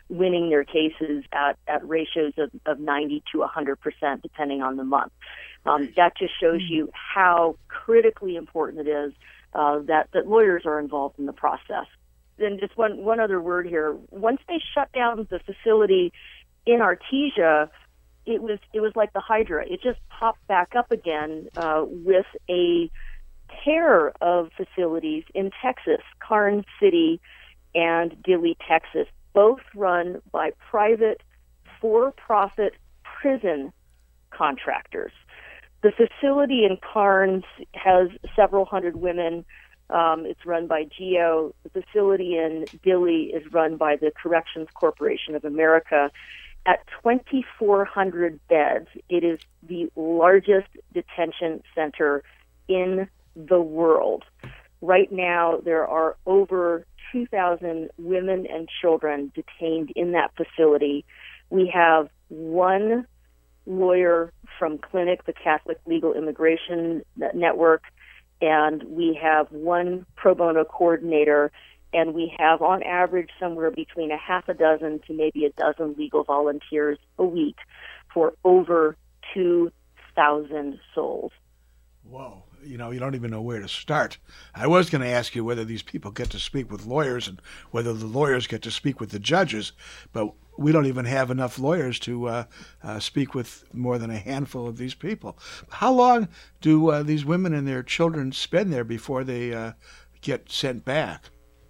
winning their cases at ratios of 90 to 100%, depending on the month. That just shows you how critically important it is that lawyers are involved in the process. Then just one other word here. Once they shut down the facility in Artesia, it was like the Hydra. It just popped back up again with a pair of facilities in Texas, Karnes City and Dilley, Texas, both run by private, for-profit prison contractors. The facility in Karnes has several hundred women. It's run by GEO. The facility in Dilley is run by the Corrections Corporation of America. At 2,400 beds, it is the largest detention center in the world. Right now, there are over 2,000 women and children detained in that facility. We have one lawyer from Clinic, the Catholic Legal Immigration Network, and we have one pro bono coordinator, and we have on average somewhere between a half a dozen to maybe a dozen legal volunteers a week for over 2,000 souls. Whoa. You don't even know where to start. I was going to ask you whether these people get to speak with lawyers and whether the lawyers get to speak with the judges, but we don't even have enough lawyers to speak with more than a handful of these people. How long do these women and their children spend there before they get sent back?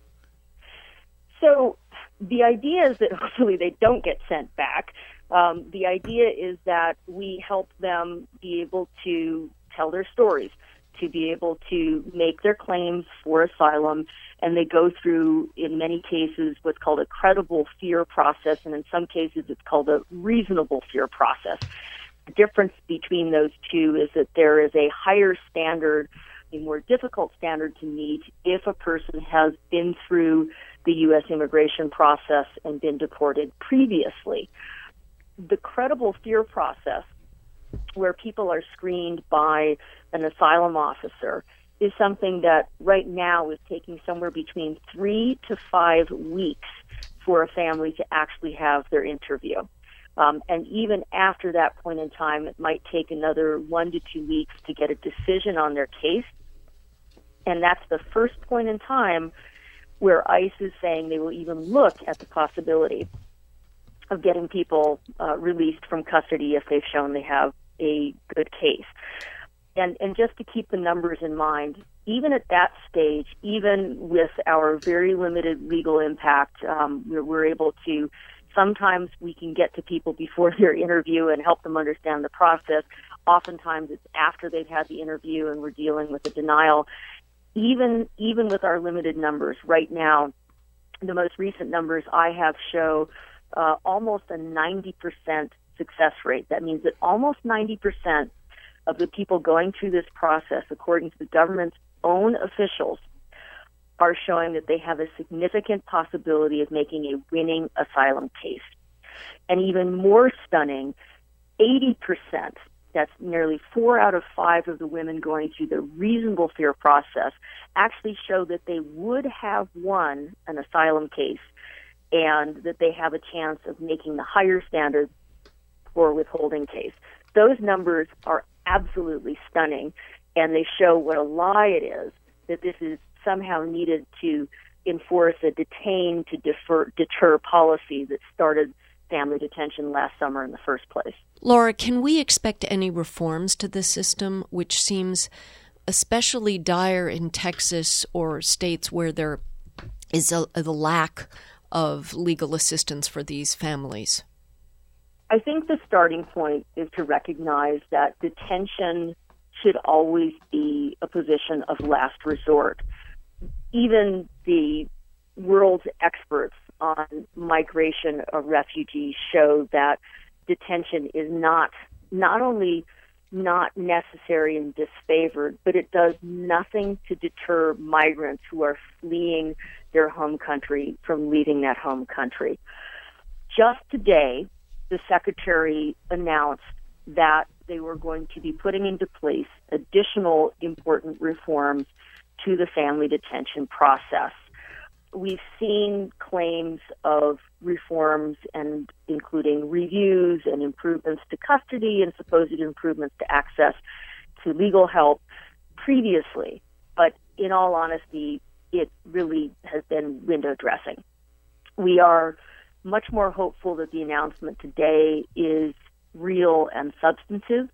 So the idea is that hopefully they don't get sent back. The idea is that we help them be able to tell their stories, to be able to make their claims for asylum, and they go through, in many cases, what's called a credible fear process, and in some cases it's called a reasonable fear process. The difference between those two is that there is a higher standard, a more difficult standard to meet if a person has been through the U.S. immigration process and been deported previously. The credible fear process, where people are screened by an asylum officer, is something that right now is taking somewhere between 3 to 5 weeks for a family to actually have their interview. And even after that point in time, it might take another 1 to 2 weeks to get a decision on their case. And that's the first point in time where ICE is saying they will even look at the possibility of getting people released from custody if they've shown they have a good case. And just to keep the numbers in mind, even at that stage, even with our very limited legal impact, we're able to, sometimes we can get to people before their interview and help them understand the process. Oftentimes it's after they've had the interview and we're dealing with a denial. Even with our limited numbers right now, the most recent numbers I have show almost a 90% success rate. That means that almost 90% of the people going through this process, according to the government's own officials, are showing that they have a significant possibility of making a winning asylum case. And even more stunning, 80%, that's nearly 4 out of 5 of the women going through the reasonable fear process, actually show that they would have won an asylum case and that they have a chance of making the higher standard for withholding case. Those numbers are absolutely stunning, and they show what a lie it is that this is somehow needed to enforce a detain to deter policy that started family detention last summer in the first place. Laura, can we expect any reforms to the system, which seems especially dire in Texas or states where there is a lack of legal assistance for these families? I think the starting point is to recognize that detention should always be a position of last resort. Even the world's experts on migration of refugees show that detention is not only not necessary and disfavored, but it does nothing to deter migrants who are fleeing their home country from leaving that home country. Just today, the Secretary announced that they were going to be putting into place additional important reforms to the family detention process. We've seen claims of reforms, and including reviews and improvements to custody and supposed improvements to access to legal help previously. But in all honesty, it really has been window dressing. We are much more hopeful that the announcement today is real and substantive.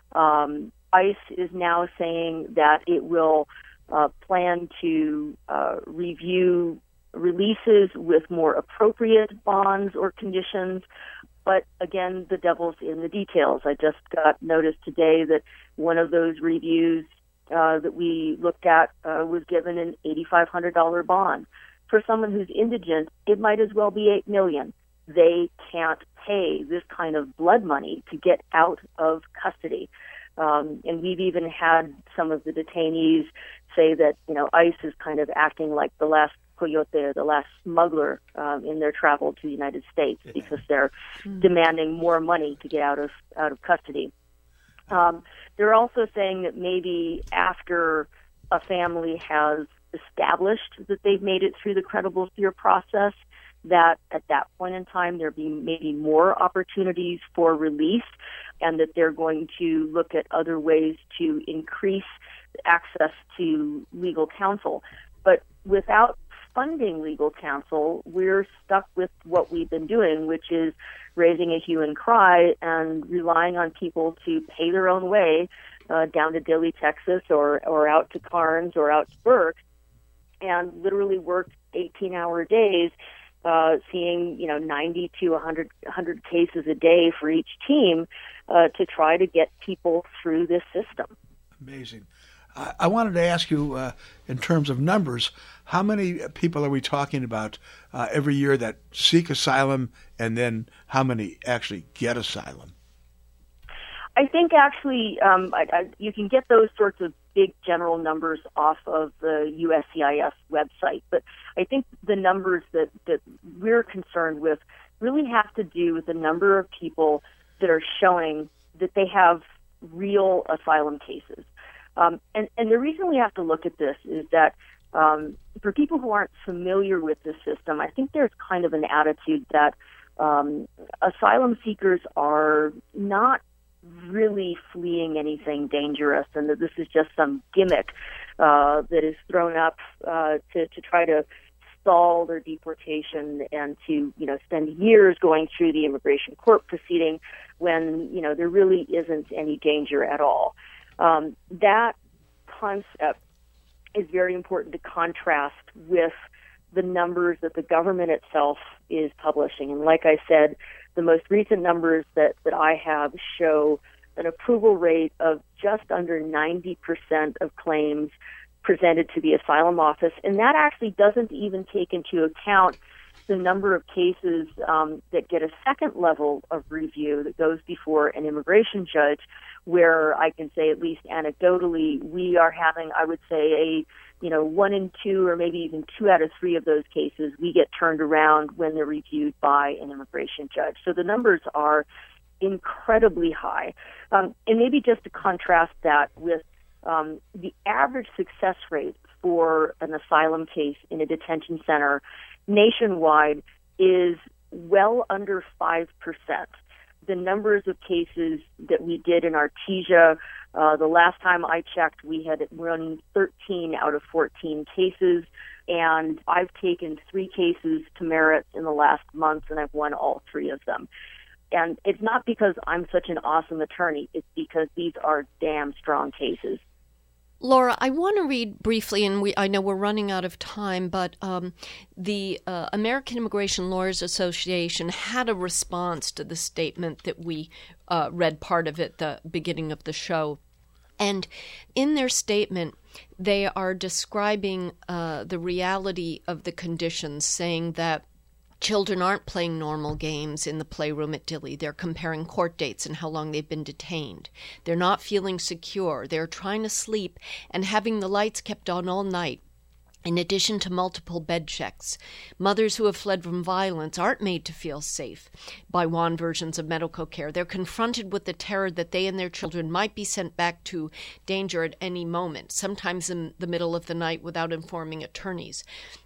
ICE is now saying that it will plan to review releases with more appropriate bonds or conditions. But again, the devil's in the details. I just got notice today that one of those reviews that we looked at was given an $8,500 bond. For someone who's indigent, it might as well be $8 million. They can't pay this kind of blood money to get out of custody. And we've even had some of the detainees say that, ICE is kind of acting like the last coyote or the last smuggler in their travel to the United States because they're demanding more money to get out of custody. They're also saying that maybe after a family has established that they've made it through the credible fear process, that at that point in time there be maybe more opportunities for release, and that they're going to look at other ways to increase access to legal counsel. But without funding legal counsel, we're stuck with what we've been doing, which is raising a hue and cry and relying on people to pay their own way down to Dilley, Texas, or out to Carnes or out to Burke, and literally work 18-hour days, seeing 90 to 100 cases a day for each team to try to get people through this system. Amazing. I wanted to ask you, in terms of numbers, how many people are we talking about every year that seek asylum, and then how many actually get asylum? I think actually you can get those sorts of big general numbers off of the USCIS website, but I think the numbers that we're concerned with really have to do with the number of people that are showing that they have real asylum cases. And the reason we have to look at this is that for people who aren't familiar with the system, I think there's kind of an attitude that asylum seekers are not really fleeing anything dangerous, and that this is just some gimmick that is thrown up to try to stall their deportation and to spend years going through the immigration court proceeding when there really isn't any danger at all. That concept is very important to contrast with the numbers that the government itself is publishing. And like I said, the most recent numbers that I have show an approval rate of just under 90% of claims presented to the asylum office. And that actually doesn't even take into account the number of cases that get a second level of review that goes before an immigration judge, where I can say, at least anecdotally, we are having, I would say, 1 in 2 or maybe even 2 out of 3 of those cases we get turned around when they're reviewed by an immigration judge. So the numbers are incredibly high. And maybe just to contrast that with the average success rate for an asylum case in a detention center nationwide is well under 5%. The numbers of cases that we did in Artesia, the last time I checked, we had run 13 out of 14 cases, and I've taken 3 cases to Merritt in the last month, and I've won all 3 of them. And it's not because I'm such an awesome attorney. It's because these are damn strong cases. Laura, I want to read briefly, and I know we're running out of time, but the American Immigration Lawyers Association had a response to the statement that we read part of at the beginning of the show. And in their statement, they are describing the reality of the conditions, saying that children aren't playing normal games in the playroom at Dilley. They're comparing court dates and how long they've been detained. They're not feeling secure. They're trying to sleep and having the lights kept on all night, in addition to multiple bed checks. Mothers who have fled from violence aren't made to feel safe by WAN versions of medical care. They're confronted with the terror that they and their children might be sent back to danger at any moment, sometimes in the middle of the night without informing attorneys.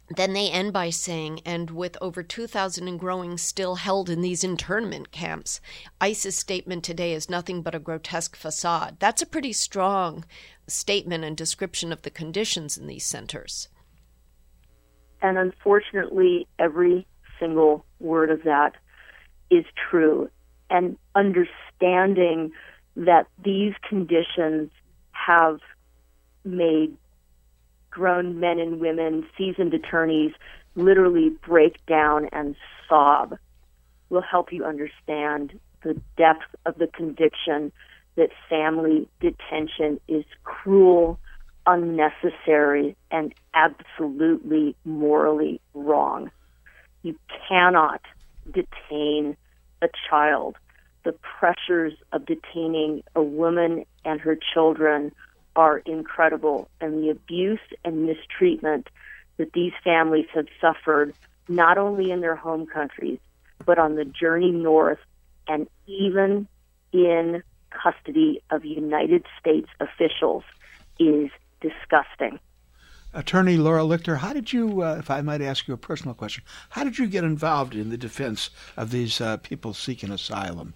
Then they end by saying, and with over 2,000 and growing still held in these internment camps, ICE's statement today is nothing but a grotesque facade. That's a pretty strong statement and description of the conditions in these centers. And unfortunately, every single word of that is true. And understanding that these conditions have made grown men and women, seasoned attorneys, literally break down and sob will help you understand the depth of the conviction that family detention is cruel, unnecessary, and absolutely morally wrong. You cannot detain a child. The pressures of detaining a woman and her children are incredible, and the abuse and mistreatment that these families have suffered, not only in their home countries, but on the journey north, and even in custody of United States officials, is disgusting. Attorney Laura Lichter, how did you, if I might ask you a personal question, how did you get involved in the defense of these people seeking asylum?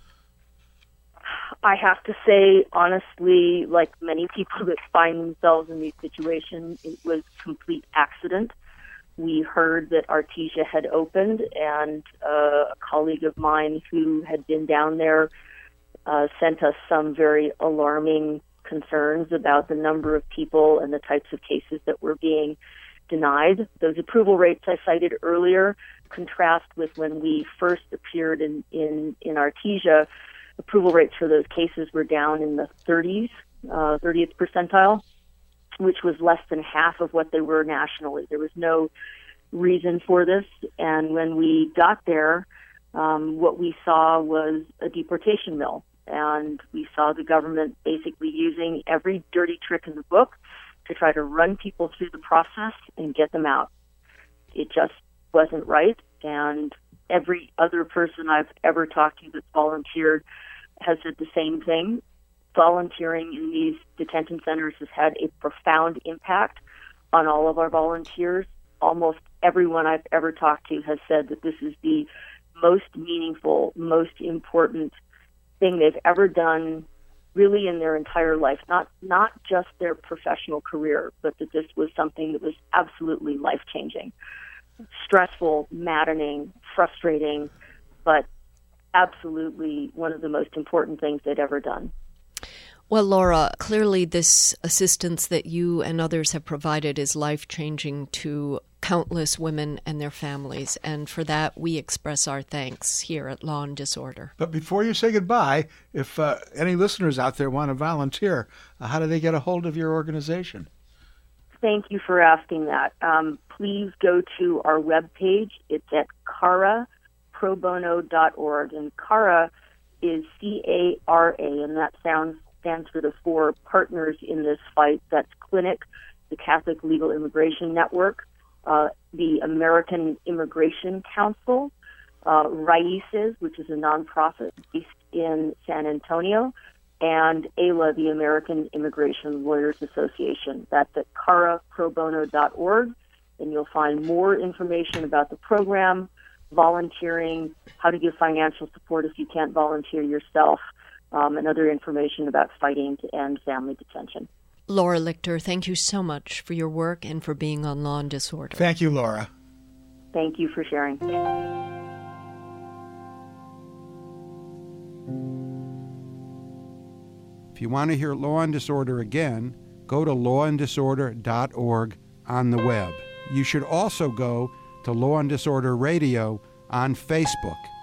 I have to say, honestly, like many people that find themselves in these situations, it was complete accident. We heard that Artesia had opened, and a colleague of mine who had been down there sent us some very alarming concerns about the number of people and the types of cases that were being denied. Those approval rates I cited earlier contrast with when we first appeared in Artesia. Approval rates for those cases were down in the 30th percentile, which was less than half of what they were nationally. There was no reason for this. And when we got there, what we saw was a deportation mill. And we saw the government basically using every dirty trick in the book to try to run people through the process and get them out. It just wasn't right. And every other person I've ever talked to that's volunteered has said the same thing. Volunteering in these detention centers has had a profound impact on all of our volunteers. Almost everyone I've ever talked to has said that this is the most meaningful, most important thing they've ever done really in their entire life, not just their professional career, but that this was something that was absolutely life-changing. Stressful, maddening, frustrating, but absolutely one of the most important things they'd ever done. Well, Laura, clearly this assistance that you and others have provided is life-changing to countless women and their families, and for that we express our thanks here at Law and Disorder. But before you say goodbye, if any listeners out there want to volunteer, how do they get a hold of your organization? Thank you for asking that. Please go to our webpage. It's at caraprobono.org, and CARA is C-A-R-A, and that stands for the four partners in this fight. That's Clinic, the Catholic Legal Immigration Network, the American Immigration Council, Raices, which is a nonprofit based in San Antonio, and AILA, the American Immigration Lawyers Association. That's at caraprobono.org, and you'll find more information about the program, volunteering, how to give financial support if you can't volunteer yourself, and other information about fighting to end family detention. Laura Lichter, thank you so much for your work and for being on Law and Disorder. Thank you, Laura. Thank you for sharing. If you want to hear Law and Disorder again, go to lawanddisorder.org on the web. You should also go to Law and Disorder Radio on Facebook.